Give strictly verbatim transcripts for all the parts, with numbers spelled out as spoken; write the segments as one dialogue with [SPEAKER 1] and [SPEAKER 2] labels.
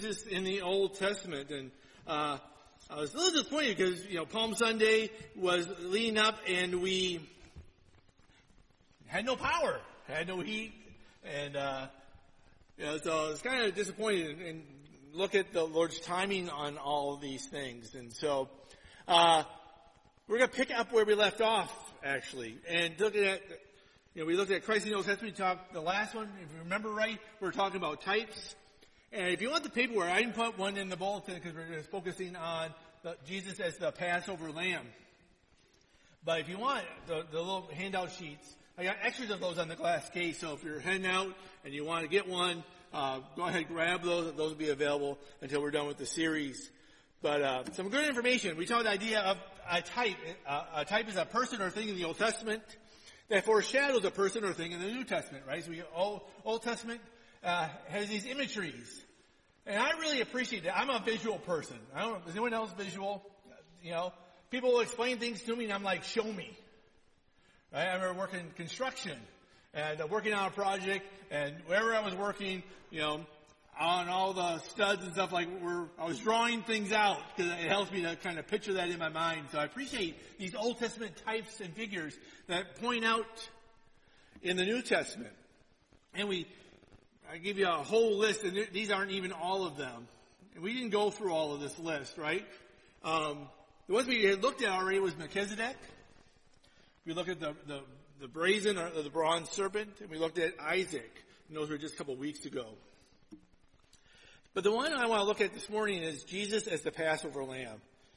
[SPEAKER 1] Jesus in the Old Testament. And uh, I was a little disappointed because, you know, Palm Sunday was leading up and we had no power, had no heat. And, uh, you know, so it's kind of disappointing. And look at the Lord's timing on all of these things. And so uh, we're going to pick up where we left off, actually. And looking at, you know, we looked at Christ in the Old Testament. We talked the last one, if you remember right, we were talking about types. And if you want the paperwork, I didn't put one in the bulletin because we're just focusing on the, Jesus as the Passover lamb. But if you want the, the little handout sheets, I got extras of those on the glass case. So if you're heading out and you want to get one, uh, go ahead and grab those. Those will be available until we're done with the series. But uh, some good information. We talked the idea of a type. Uh, a type is a person or thing in the Old Testament that foreshadows a person or thing in the New Testament, right? So we Old, Old Testament uh, has these imageries. And I really appreciate that. I'm a visual person. I don't know, is anyone else visual? You know, people will explain things to me and I'm like, show me. Right? I remember working construction and uh, working on a project, and wherever I was working, you know, on all the studs and stuff, like we're, I was drawing things out because it helps me to kind of picture that in my mind. So I appreciate these Old Testament types and figures that point out in the New Testament. And we, I give you a whole list, and these aren't even all of them. And we didn't go through all of this list, right? Um, the ones we had looked at already was Melchizedek. We looked at the, the, the brazen or the bronze serpent, and we looked at Isaac. And those were just a couple weeks ago. But the one I want to look at this morning is Jesus as the Passover lamb.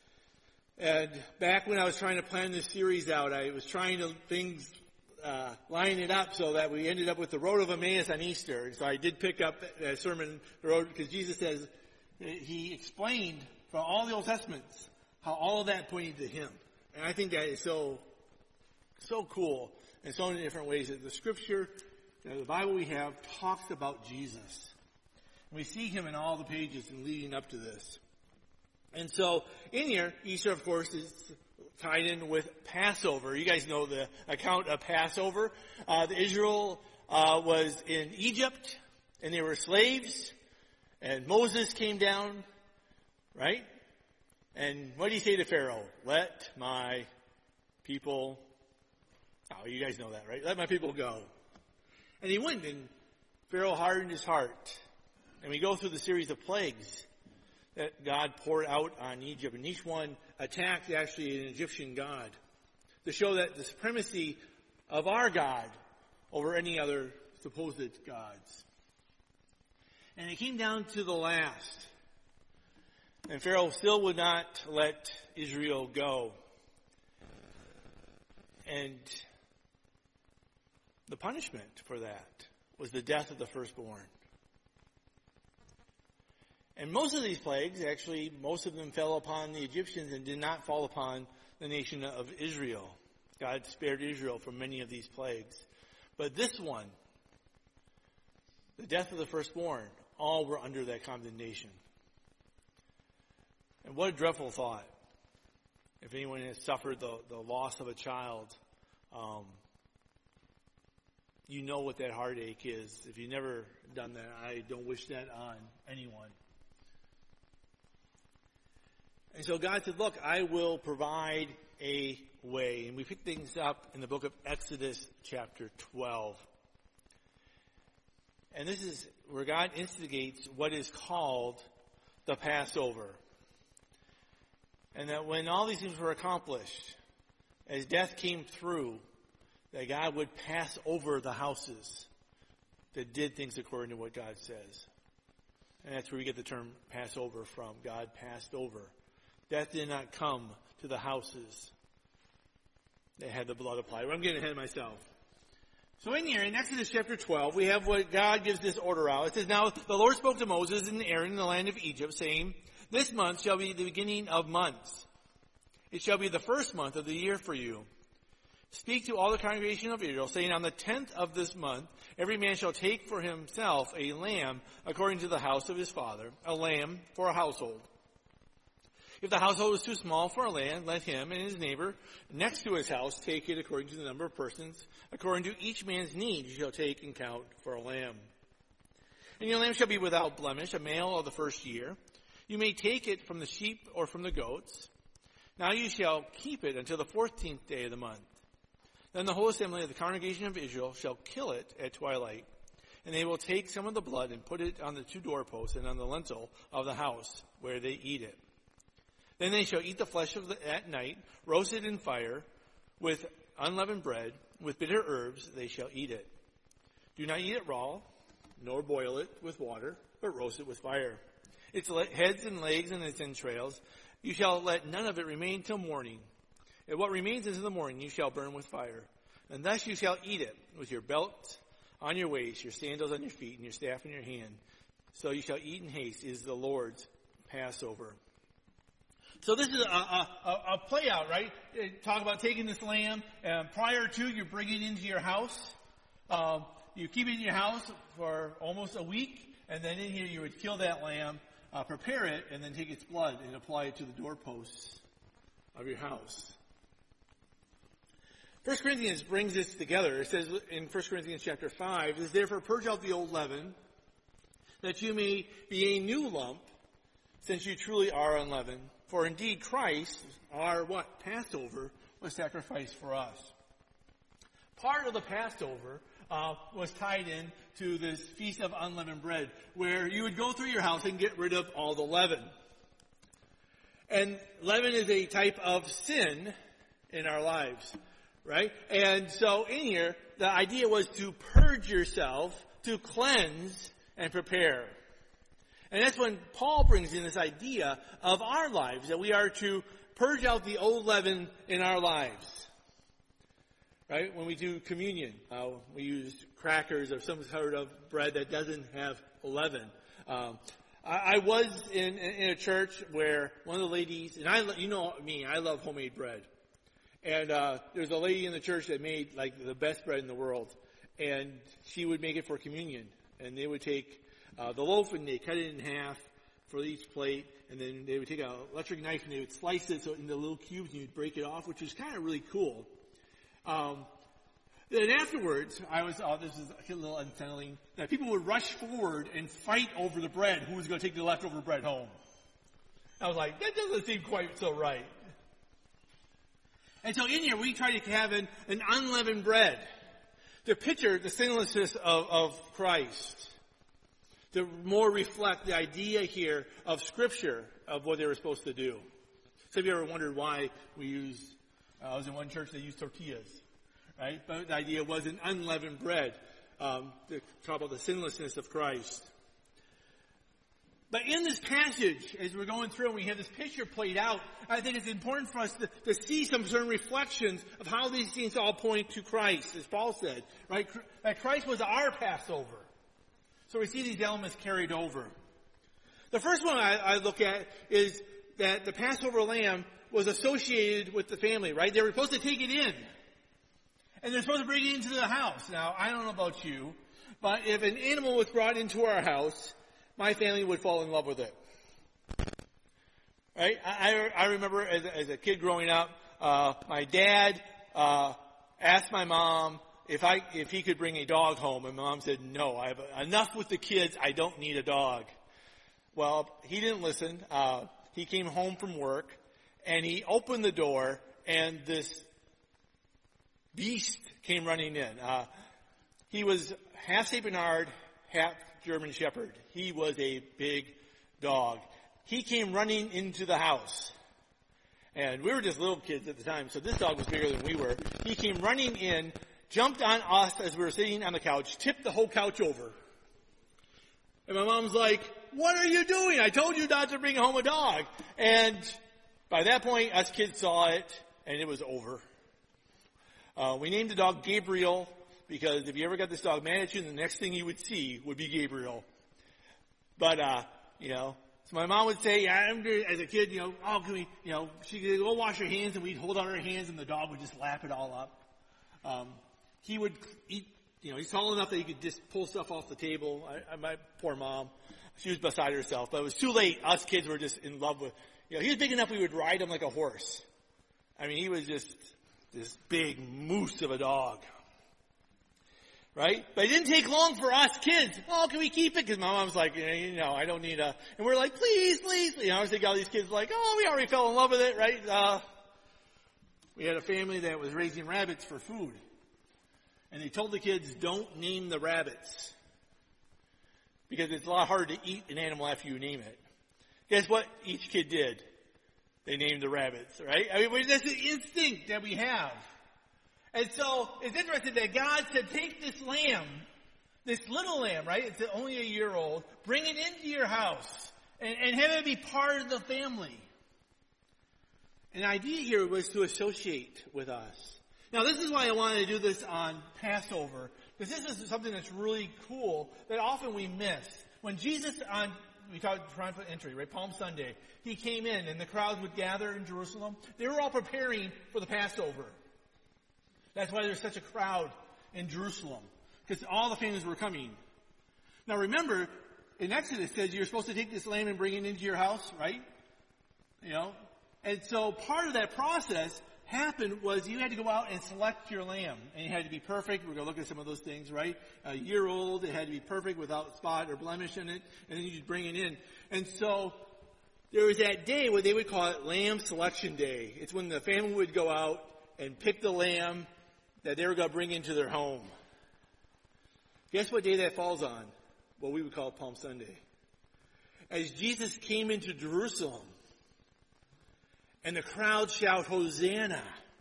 [SPEAKER 1] And back when I was trying to plan this series out, I was trying to things uh, line it up so that we ended up with the road of Emmaus on Easter. And so I did pick up a sermon, the road, because Jesus says, he explained from all the Old Testaments how all of that pointed to him. And I think that is so, so cool in so many different ways that the Scripture, you know, the Bible we have, talks about Jesus. We see him in all the pages and leading up to this. And so in here, Easter, of course, is tied in with Passover. You guys know the account of Passover. Uh, the Israel uh, was in Egypt, and they were slaves. And Moses came down, right? And what did he say to Pharaoh? Let my people, oh, you guys know that, right? Let my people go. And he went, and Pharaoh hardened his heart. And we go through the series of plagues that God poured out on Egypt. And each one attacked actually an Egyptian god to show that the supremacy of our God over any other supposed gods. And it came down to the last. And Pharaoh still would not let Israel go. And the punishment for that was the death of the firstborn. And most of these plagues, actually, most of them fell upon the Egyptians and did not fall upon the nation of Israel. God spared Israel from many of these plagues. But this one, the death of the firstborn, all were under that condemnation. And what a dreadful thought. If anyone has suffered the, the loss of a child, um, you know what that heartache is. If you've never done that, I don't wish that on anyone. And so God said, look, I will provide a way. And we pick things up in the book of Exodus chapter twelve. And this is where God instigates what is called the Passover. And that when all these things were accomplished, as death came through, that God would pass over the houses that did things according to what God says. And that's where we get the term Passover from. God passed over. Death did not come to the houses that had the blood applied. I'm getting ahead of myself. So in here, in Exodus chapter twelve, we have what God gives this order out. It says, now the Lord spoke to Moses and Aaron in the land of Egypt, saying, this month shall be the beginning of months. It shall be the first month of the year for you. Speak to all the congregation of Israel, saying, on the tenth of this month, every man shall take for himself a lamb according to the house of his father, a lamb for a household. If the household is too small for a lamb, let him and his neighbor next to his house take it according to the number of persons. According to each man's need, you shall take and count for a lamb. And your lamb shall be without blemish, a male of the first year. You may take it from the sheep or from the goats. Now you shall keep it until the fourteenth day of the month. Then the whole assembly of the congregation of Israel shall kill it at twilight. And they will take some of the blood and put it on the two doorposts and on the lintel of the house where they eat it. Then they shall eat the flesh of the, at night, roasted in fire, with unleavened bread, with bitter herbs they shall eat it. Do not eat it raw, nor boil it with water, but roast it with fire. Its heads and legs and its entrails, you shall let none of it remain till morning. And what remains until the morning you shall burn with fire. And thus you shall eat it, with your belt on your waist, your sandals on your feet, and your staff in your hand. So you shall eat in haste. It is the Lord's Passover. So this is a, a, a play out, right? Talk about taking this lamb, and prior to you bring it into your house. Um, you keep it in your house for almost a week, and then in here you would kill that lamb, uh, prepare it, and then take its blood and apply it to the doorposts of your house. First Corinthians brings this together. It says in First Corinthians chapter five, it says, therefore purge out the old leaven, that you may be a new lump, since you truly are unleavened. For indeed Christ, our what? Passover, was sacrificed for us. Part of the Passover uh, was tied in to this Feast of Unleavened Bread, where you would go through your house and get rid of all the leaven. And leaven is a type of sin in our lives, right? And so in here, the idea was to purge yourself, to cleanse and prepare. And that's when Paul brings in this idea of our lives, that we are to purge out the old leaven in our lives. Right? When we do communion, uh, we use crackers or some sort of bread that doesn't have leaven. Um, I, I was in, in a church where one of the ladies, and I, you know me, I love homemade bread. And uh, there's a lady in the church that made like the best bread in the world. And she would make it for communion. And they would take Uh, the loaf, and they cut it in half for each plate, and then they would take an electric knife and they would slice it so into little cubes, and you'd break it off, which was kind of really cool. Um, then afterwards, I was, oh, this is a little unsettling, that people would rush forward and fight over the bread, who was going to take the leftover bread home. I was like, that doesn't seem quite so right. And so in here, we try to have an, an unleavened bread to picture the sinlessness of, of Christ, to more reflect the idea here of Scripture of what they were supposed to do. So have you ever wondered why we use, uh, I was in one church that used tortillas, right? But the idea was an unleavened bread, um, to talk about the sinlessness of Christ. But in this passage, as we're going through and we have this picture played out, I think it's important for us to, to see some certain reflections of how these things all point to Christ, as Paul said, right? That Christ was our Passover. So we see these elements carried over. The first one I, I look at is that the Passover lamb was associated with the family, right? They were supposed to take it in. And they're supposed to bring it into the house. Now, I don't know about you, but if an animal was brought into our house, my family would fall in love with it. Right? I, I remember as, as a kid growing up, uh, my dad uh, asked my mom, If I, if he could bring a dog home, and Mom said, no, I have enough with the kids, I don't need a dog. Well, he didn't listen. Uh, he came home from work, and he opened the door, and this beast came running in. Uh, he was half Saint Bernard, half German Shepherd. He was a big dog. He came running into the house. And we were just little kids at the time, so this dog was bigger than we were. He came running in, jumped on us as we were sitting on the couch, tipped the whole couch over. And my mom's like, what are you doing? I told you not to bring home a dog. And by that point, us kids saw it, and it was over. Uh, we named the dog Gabriel, because if you ever got this dog mad at you, the next thing you would see would be Gabriel. But, uh, you know, so my mom would say, I remember as a kid, you know, oh, can we, you know, she could go wash her hands, and we'd hold out our hands, and the dog would just lap it all up. Um, He would eat, you know, he's tall enough that he could just pull stuff off the table. I, I, my poor mom, she was beside herself. But it was too late. Us kids were just in love with, you know, he was big enough we would ride him like a horse. I mean, he was just this big moose of a dog. Right? But it didn't take long for us kids. Oh, can we keep it? Because my mom's like, you know, I don't need a, and we're like, please, please. You know, I was thinking all these kids like, oh, we already fell in love with it, right? Uh, we had a family that was raising rabbits for food. And they told the kids, don't name the rabbits. Because it's a lot harder to eat an animal after you name it. Guess what each kid did? They named the rabbits, right? I mean, that's the instinct that we have. And so, it's interesting that God said, take this lamb, this little lamb, right? It's only a year old. Bring it into your house. And, and have it be part of the family. And the idea here was to associate with us. Now, this is why I wanted to do this on Passover. Because this is something that's really cool that often we miss. When Jesus, on we talked triumphant entry, right? Palm Sunday, he came in and the crowd would gather in Jerusalem. They were all preparing for the Passover. That's why there's such a crowd in Jerusalem. Because all the families were coming. Now remember, in Exodus it says you're supposed to take this lamb and bring it into your house, right? You know? And so part of that process happened was you had to go out and select your lamb. And it had to be perfect. We're going to look at some of those things, right? A year old, it had to be perfect without spot or blemish in it. And then you just bring it in. And so there was that day where they would call it Lamb Selection Day. It's when the family would go out and pick the lamb that they were going to bring into their home. Guess what day that falls on? What we would call Palm Sunday. As Jesus came into Jerusalem, and the crowd shout, Hosanna.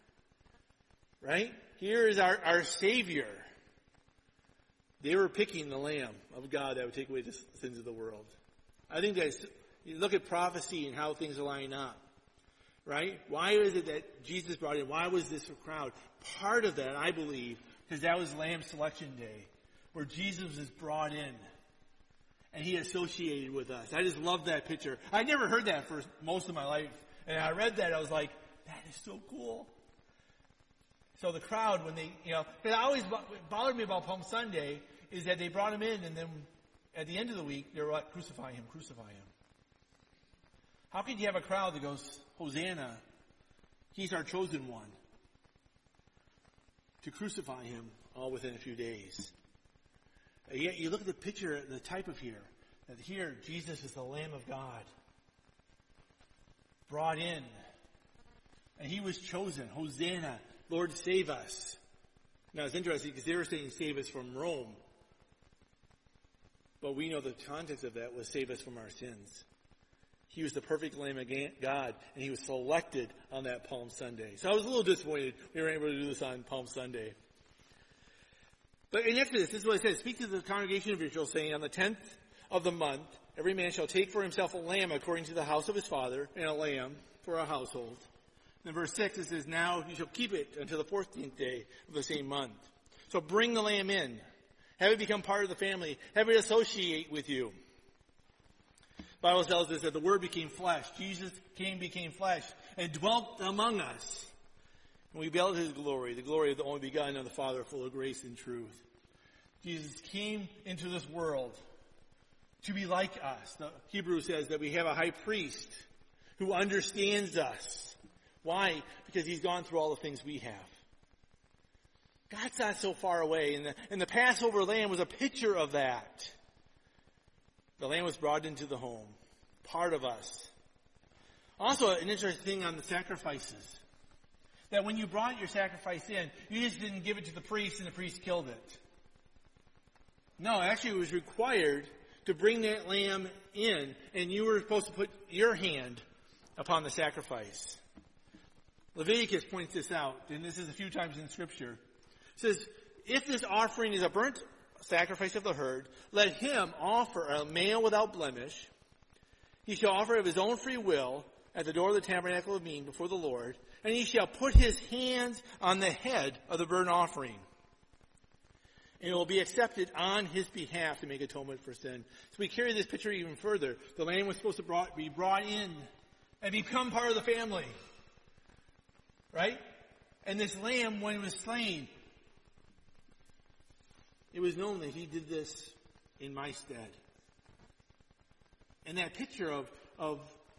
[SPEAKER 1] Right? Here is our, our Savior. They were picking the Lamb of God that would take away the sins of the world. I think that you look at prophecy and how things line up. Right? Why is it that Jesus brought in? Why was this a crowd? Part of that, I believe, because that was Lamb Selection Day, where Jesus is brought in. And he associated with us. I just love that picture. I never heard that for most of my life. And I read that, I was like, that is so cool. So the crowd, when they, you know, because I always, what bothered me about Palm Sunday is that they brought him in, and then at the end of the week, they were like, crucify him, crucify him. How could you have a crowd that goes, Hosanna, he's our chosen one, to crucify him all within a few days? And yet you look at the picture, the type of here, that here, Jesus is the Lamb of God. Brought in. And he was chosen. Hosanna. Lord, save us. Now it's interesting because they were saying save us from Rome. But we know the context of that was save us from our sins. He was the perfect Lamb of God, and he was selected on that Palm Sunday. So I was a little disappointed we were able to do this on Palm Sunday. But in Exodus, this is what it says. Speak to the congregation of Israel, saying, on the tenth of the month, every man shall take for himself a lamb according to the house of his father, and a lamb for a household. And in verse six it says, now you shall keep it until the fourteenth day of the same month. So bring the lamb in. Have it become part of the family. Have it associate with you. The Bible tells us that the Word became flesh. Jesus came, became flesh, and dwelt among us. And we beheld his glory, the glory of the only begotten of the Father, full of grace and truth. Jesus came into this world to be like us. The Hebrew says that we have a high priest who understands us. Why? Because he's gone through all the things we have. God's not so far away. And the, and the Passover lamb was a picture of that. The lamb was brought into the home. Part of us. Also, an interesting thing on the sacrifices. That when you brought your sacrifice in, you just didn't give it to the priest and the priest killed it. No, actually it was required to bring that lamb in, and you were supposed to put your hand upon the sacrifice. Leviticus points this out, and this is a few times in Scripture. It says, if this offering is a burnt sacrifice of the herd, let him offer a male without blemish. He shall offer of his own free will at the door of the tabernacle of meeting before the Lord, and he shall put his hands on the head of the burnt offering. And it will be accepted on his behalf to make atonement for sin. So we carry this picture even further. The lamb was supposed to brought, be brought in and become part of the family. Right? And this lamb, when it was slain, it was known that he did this in my stead. And that picture of, of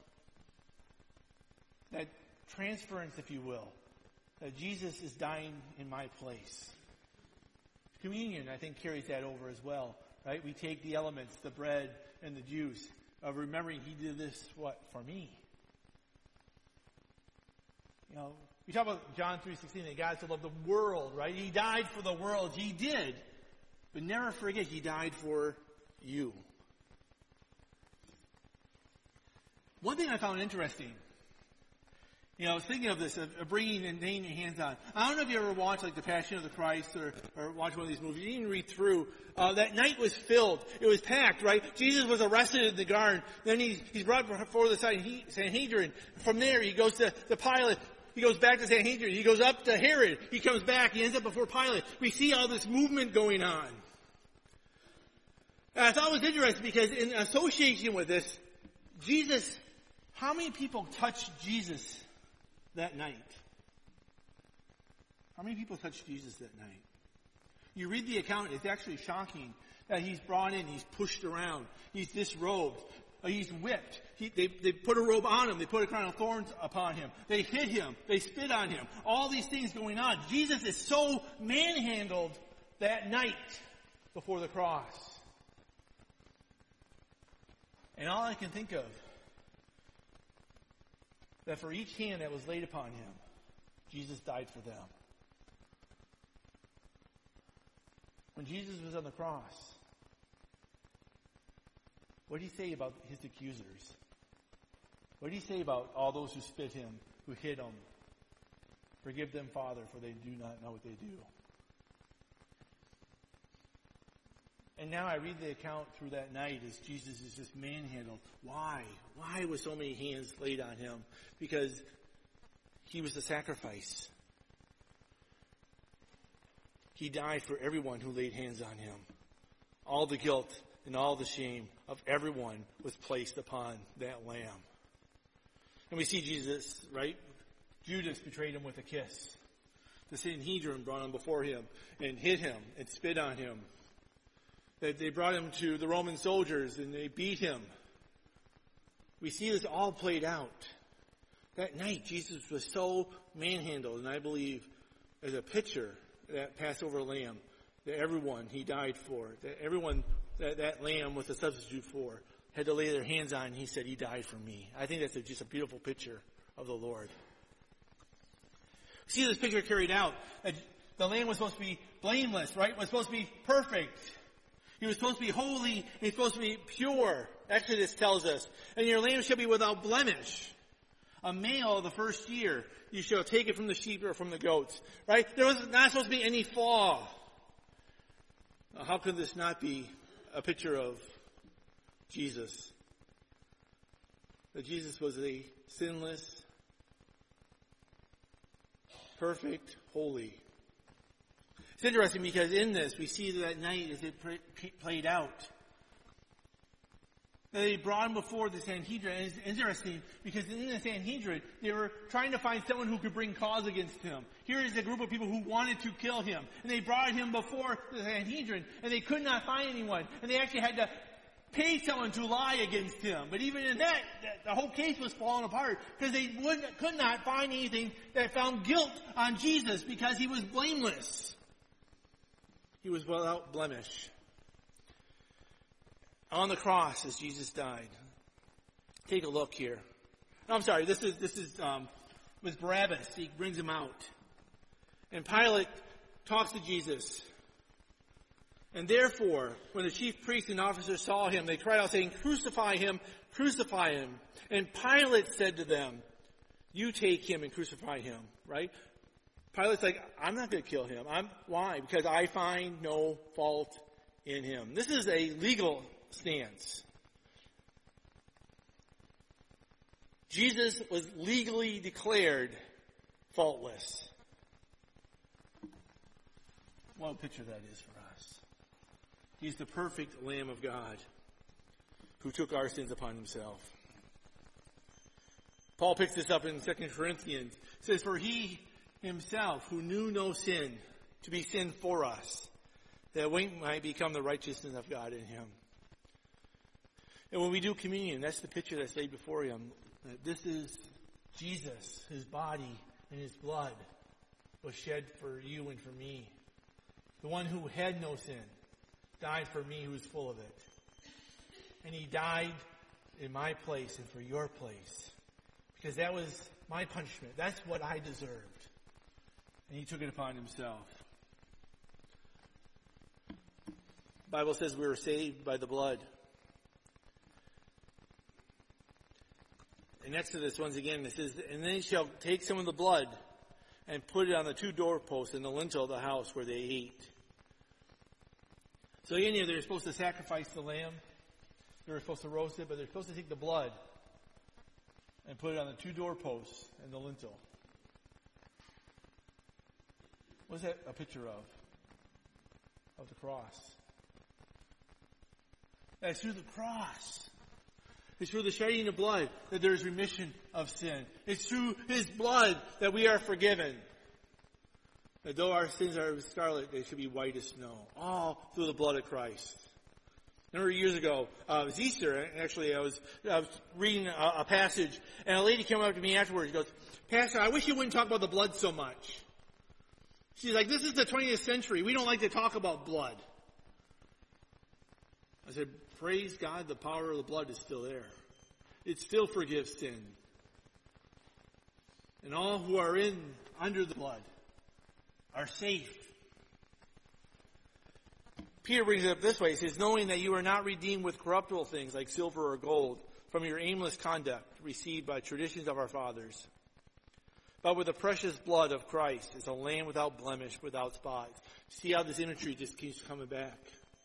[SPEAKER 1] that transference, if you will, that Jesus is dying in my place. Communion, I think, carries that over as well, right? We take the elements, the bread and the juice, of remembering he did this, what, for me. You know, we talk about John three sixteen, that God so loved the world, right? He died for the world. He did. But never forget, he died for you. One thing I found interesting, you know, I was thinking of this, of, of bringing and laying your hands on. I don't know if you ever watched, like, The Passion of the Christ or, or watch one of these movies. You didn't read through. Uh, that night was filled. It was packed, right? Jesus was arrested in the garden. Then he's, he's brought before the Sanhedrin. From there, he goes to, to Pilate. He goes back to Sanhedrin. He goes up to Herod. He comes back. He ends up before Pilate. We see all this movement going on. And I thought it was interesting because in association with this, Jesus, how many people touched Jesus that night? How many people touched Jesus that night? You read the account, it's actually shocking that he's brought in, he's pushed around, he's disrobed, he's whipped. He, they, they put a robe on him, they put a crown of thorns upon him, they hit him, they spit on him. All these things going on. Jesus is so manhandled that night before the cross. And all I can think of, that for each hand that was laid upon him, Jesus died for them. When Jesus was on the cross, what did he say about his accusers? What did he say about all those who spit him, who hit him? Forgive them, Father, for they do not know what they do. And now I read the account through that night as Jesus is just manhandled. Why? Why was so many hands laid on him? Because he was the sacrifice. He died for everyone who laid hands on him. All the guilt and all the shame of everyone was placed upon that lamb. And we see Jesus, right? Judas betrayed him with a kiss. The Sanhedrin brought him before him and hit him and spit on him. That they brought him to the Roman soldiers and they beat him. We see this all played out. That night, Jesus was so manhandled, and I believe as a picture, that Passover lamb, that everyone he died for, that everyone that that lamb was a substitute for, had to lay their hands on, and he said, he died for me. I think that's a, just a beautiful picture of the Lord. See this picture carried out. The lamb was supposed to be blameless, right? Was supposed to be perfect. He was supposed to be holy. He was supposed to be pure. Exodus tells us. And your lamb shall be without blemish. A male of the first year. You shall take it from the sheep or from the goats. Right? There was not supposed to be any flaw. Now, how could this not be a picture of Jesus? That Jesus was a sinless, perfect, holy. It's interesting because in this, we see that night as it played out. They brought him before the Sanhedrin. And it's interesting because in the Sanhedrin, they were trying to find someone who could bring cause against him. Here is a group of people who wanted to kill him. And they brought him before the Sanhedrin, and they could not find anyone. And they actually had to pay someone to lie against him. But even in that, the whole case was falling apart because they would, could not find anything that found guilt on Jesus because he was blameless. He was without blemish. On the cross as Jesus died. Take a look here. No, I'm sorry, this is this is um with Barabbas. He brings him out. And Pilate talks to Jesus. And therefore, when the chief priests and officers saw him, they cried out saying, "Crucify him, crucify him." And Pilate said to them, "You take him and crucify him." Right? Pilate's like, I'm not going to kill him. I'm why? Because I find no fault in him. This is a legal stance. Jesus was legally declared faultless. What a picture that is for us. He's the perfect Lamb of God who took our sins upon himself. Paul picks this up in Second Corinthians. It says, "For he himself, who knew no sin, to be sin for us, that we might become the righteousness of God in him." And when we do communion, that's the picture that's laid before him. That this is Jesus, his body and his blood was shed for you and for me. the one who had no sin, died for me who's full of it. And he died in my place and for your place. Because that was my punishment. That's what I deserved. And he took it upon himself. The Bible says we were saved by the blood. In Exodus, once again, it says, and then he shall take some of the blood and put it on the two doorposts and the lintel of the house where they ate. So again, here they're supposed to sacrifice the lamb. They're supposed to roast it, but they're supposed to take the blood and put it on the two doorposts and the lintel. What's that a picture of? Of the cross. That's through the cross. It's through the shedding of blood that there is remission of sin. It's through his blood that we are forgiven. That though our sins are scarlet, they should be white as snow. All through the blood of Christ. I remember years ago, uh, it was Easter, and actually I was, I was reading a, a passage, and a lady came up to me afterwards and goes, Pastor, I wish you wouldn't talk about the blood so much. She's like, this is the twentieth century. We don't like to talk about blood. I said, praise God, the power of the blood is still there. It still forgives sin. And all who are in under the blood are safe. Peter brings it up this way. He says, knowing that you are not redeemed with corruptible things like silver or gold from your aimless conduct received by traditions of our fathers, but with the precious blood of Christ as a lamb without blemish, without spot. See how this imagery just keeps coming back.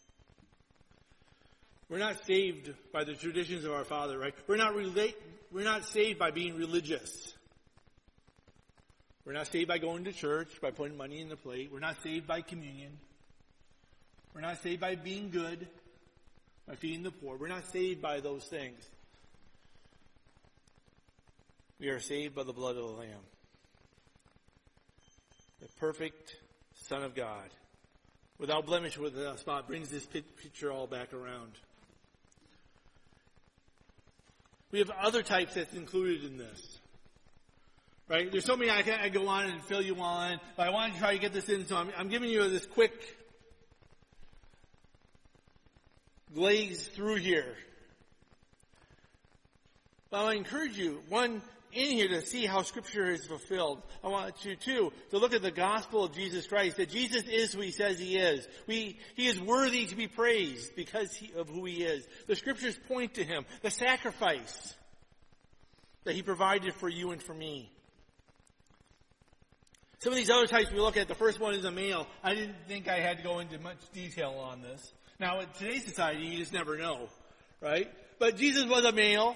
[SPEAKER 1] We're not saved by the traditions of our father, right? We're not relate, we're not saved by being religious. We're not saved by going to church, by putting money in the plate. We're not saved by communion. We're not saved by being good, by feeding the poor. We're not saved by those things. We are saved by the blood of the Lamb. The perfect Son of God, without blemish, without spot, brings this picture all back around. We have other types that's included in this. Right? There's so many I can I go on and fill you on, but I want to try to get this in, so I'm, I'm giving you this quick glaze through here. But I encourage you, one, in here to see how Scripture is fulfilled. I want you, two, to look at the gospel of Jesus Christ, that Jesus is who he says he is. We, he is worthy to be praised because he, of who he is. The Scriptures point to him, the sacrifice that he provided for you and for me. Some of these other types we look at, the first one is a male. I didn't think I had to go into much detail on this. Now, in today's society, you just never know, right? But Jesus was a male.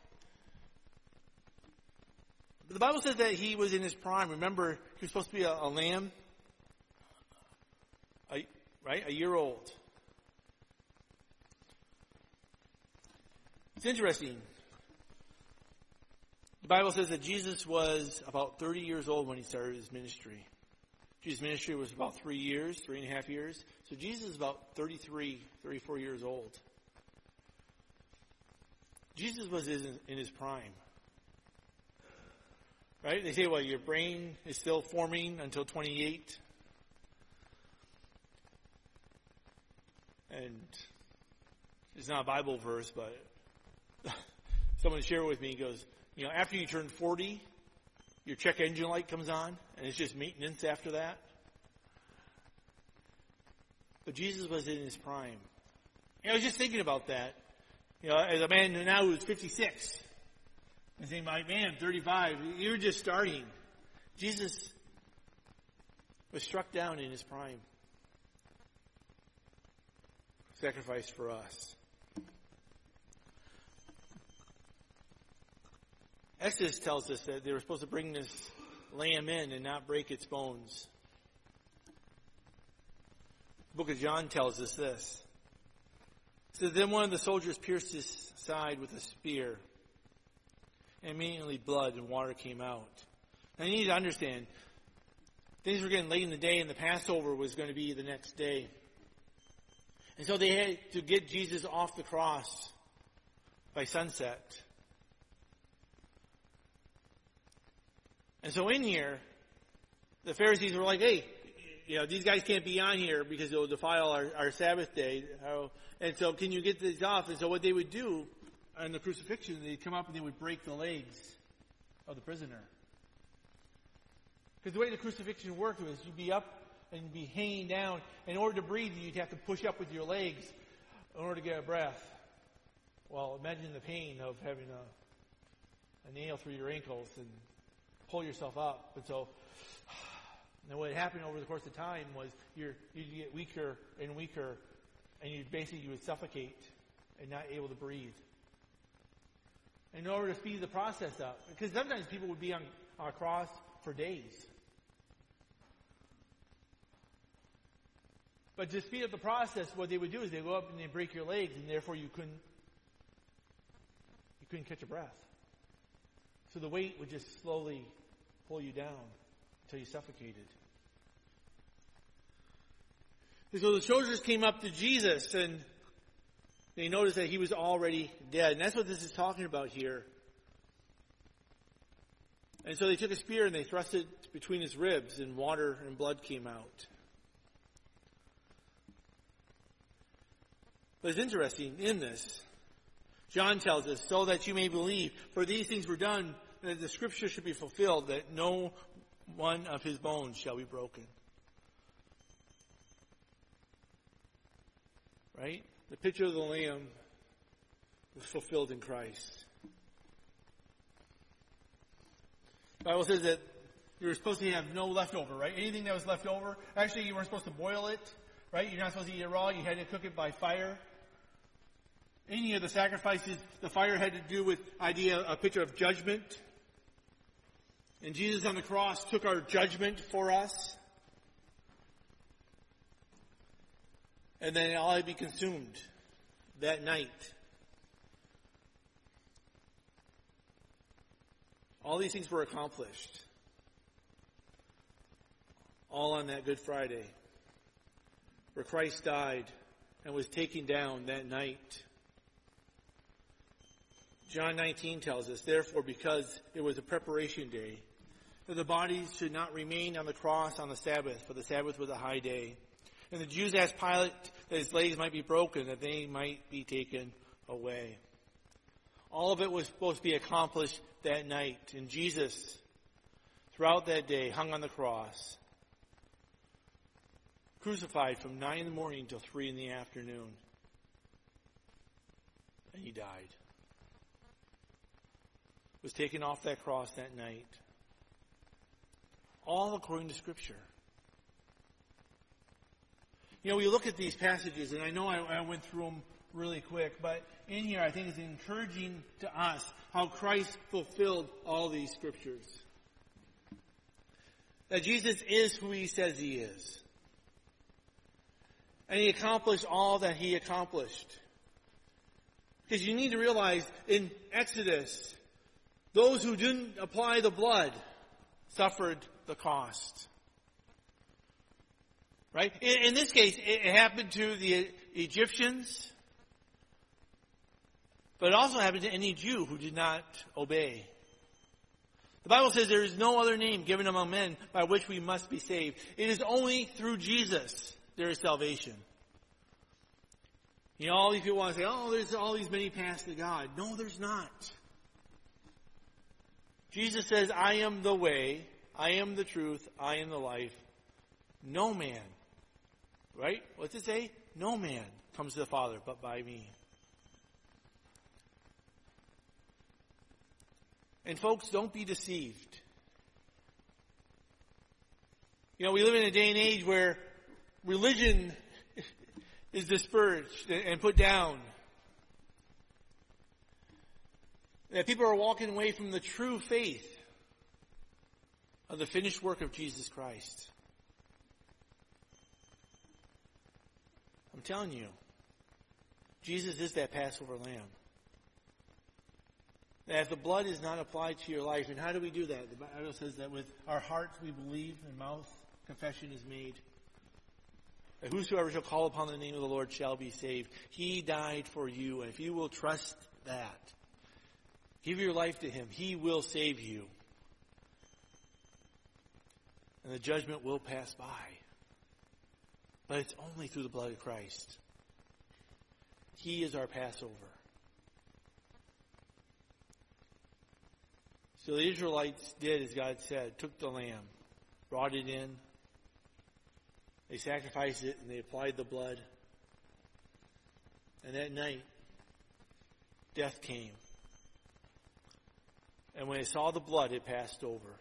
[SPEAKER 1] But the Bible says that he was in his prime. Remember, he was supposed to be a, a lamb, a, right? A year old. It's interesting. The Bible says that Jesus was about thirty years old when he started his ministry. Jesus' ministry was about three years, three and a half years. So Jesus is about thirty-three, thirty-four years old. Jesus was in his prime. Right? They say, well, your brain is still forming until twenty-eight. And it's not a Bible verse, but someone shared with me, he goes, you know, after you turn forty, your check engine light comes on, and it's just maintenance after that. But Jesus was in his prime. And I was just thinking about that. You know, as a man now who's fifty-six. I think, my man, thirty-five, you were just starting. Jesus was struck down in his prime. Sacrificed for us. Exodus tells us that they were supposed to bring this lamb in and not break its bones. The book of John tells us this. It says, then one of the soldiers pierced his side with a spear. And immediately blood and water came out. Now you need to understand, things were getting late in the day and the Passover was going to be the next day. And so they had to get Jesus off the cross by sunset. And so in here, the Pharisees were like, hey, you know, these guys can't be on here because it will defile our, our Sabbath day. How, and so can you get these off? And so what they would do on the crucifixion, they'd come up and they would break the legs of the prisoner. Because the way the crucifixion worked was you'd be up and you'd be hanging down. In order to breathe, you'd have to push up with your legs in order to get a breath. Well, imagine the pain of having a, a nail through your ankles and pull yourself up. And so, and what happened over the course of time was you're, you'd get weaker and weaker, and you basically you would suffocate and not able to breathe. In order to speed the process up, because sometimes people would be on, on a cross for days. But to speed up the process, what they would do is they go up and they break your legs, and therefore you couldn't you couldn't catch a breath. So the weight would just slowly pull you down until you suffocated. And so the soldiers came up to Jesus and they noticed that he was already dead. And that's what this is talking about here. And so they took a spear and they thrust it between his ribs, and water and blood came out. But it's interesting in this. John tells us, so that you may believe, for these things were done, that the scripture should be fulfilled, that no one of his bones shall be broken. Right? The picture of the Lamb was fulfilled in Christ. The Bible says that you were supposed to have no leftover, right? Anything that was left over, actually you weren't supposed to boil it, right? You're not supposed to eat it raw. You had to cook it by fire. Any of the sacrifices, the fire had to do with idea, a picture of judgment. And Jesus on the cross took our judgment for us. And then it all had to be consumed that night. All these things were accomplished. All on that Good Friday, where Christ died and was taken down that night. John nineteen tells us, therefore, because it was a preparation day, that the bodies should not remain on the cross on the Sabbath, for the Sabbath was a high day. And the Jews asked Pilate that his legs might be broken, that they might be taken away. All of it was supposed to be accomplished that night. And Jesus, throughout that day, hung on the cross, crucified from nine in the morning till three in the afternoon. And he died. Was taken off that cross that night. All according to Scripture. You know, we look at these passages, and I know I, I went through them really quick, but in here I think it's encouraging to us how Christ fulfilled all these Scriptures. That Jesus is who he says he is. And he accomplished all that he accomplished. Because you need to realize in Exodus, those who didn't apply the blood suffered the cost. Right? In, in this case, it happened to the Egyptians, but it also happened to any Jew who did not obey. The Bible says there is no other name given among men by which we must be saved. It is only through Jesus there is salvation. You know, all these people want to say, oh, there's all these many paths to God. No, there's not. Jesus says, I am the way, I am the truth, I am the life. No man, right? What's it say? No man comes to the Father but by me. And folks, don't be deceived. You know, we live in a day and age where religion is dispersed and put down. That people are walking away from the true faith of the finished work of Jesus Christ. I'm telling you, Jesus is that Passover lamb. That if the blood is not applied to your life, and how do we do that? The Bible says that with our hearts we believe, and mouth confession is made. That whosoever shall call upon the name of the Lord shall be saved. He died for you, and if you will trust that, give your life to him, he will save you. And the judgment will pass by. But it's only through the blood of Christ. He is our Passover. So the Israelites did as God said, took the lamb, brought it in, they sacrificed it, and they applied the blood. And that night, death came. And when they saw the blood, it passed over.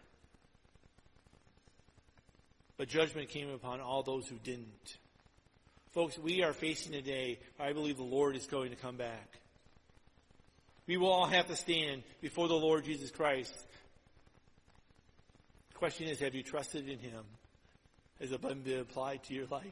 [SPEAKER 1] But judgment came upon all those who didn't. Folks, we are facing a day where I believe the Lord is going to come back. We will all have to stand before the Lord Jesus Christ. The question is, have you trusted in Him? Has it been applied to your life?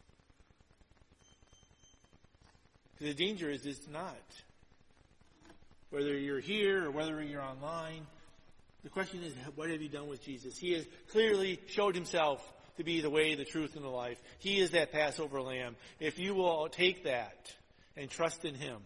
[SPEAKER 1] The danger is it's not. Whether you're here or whether you're online, the question is, what have you done with Jesus? He has clearly showed Himself to be the way, the truth, and the life. He is that Passover lamb. If you will take that and trust in Him,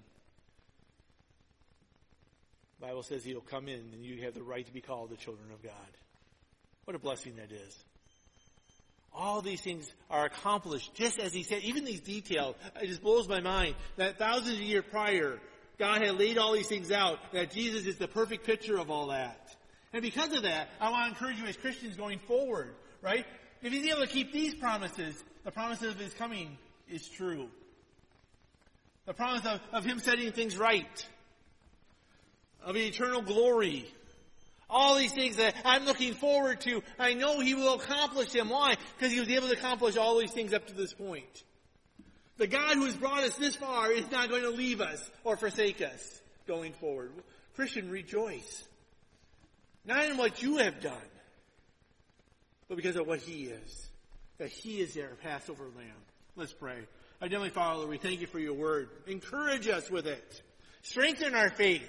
[SPEAKER 1] the Bible says He'll come in and you have the right to be called the children of God. What a blessing that is. All these things are accomplished just as He said. Even these details, it just blows my mind that thousands of years prior, God had laid all these things out, that Jesus is the perfect picture of all that. And because of that, I want to encourage you as Christians going forward, right? If He's able to keep these promises, the promise of His coming is true. The promise of, of Him setting things right, of eternal glory. All these things that I'm looking forward to, I know He will accomplish them. Why? Because He was able to accomplish all these things up to this point. The God who has brought us this far is not going to leave us or forsake us going forward. Christian, rejoice. Not in what you have done, but because of what He is. That He is our Passover lamb. Let's pray. Our Heavenly Father, we thank You for Your word. Encourage us with it. Strengthen our faith.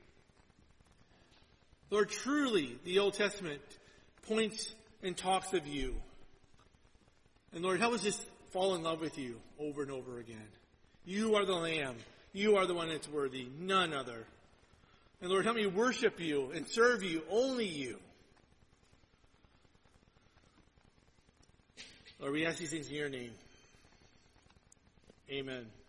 [SPEAKER 1] Lord, truly, the Old Testament points and talks of You. And Lord, help us just fall in love with You over and over again. You are the Lamb. You are the one that's worthy, none other. And Lord, help me worship You and serve You, only You. Lord, we ask these things in Your name. Amen.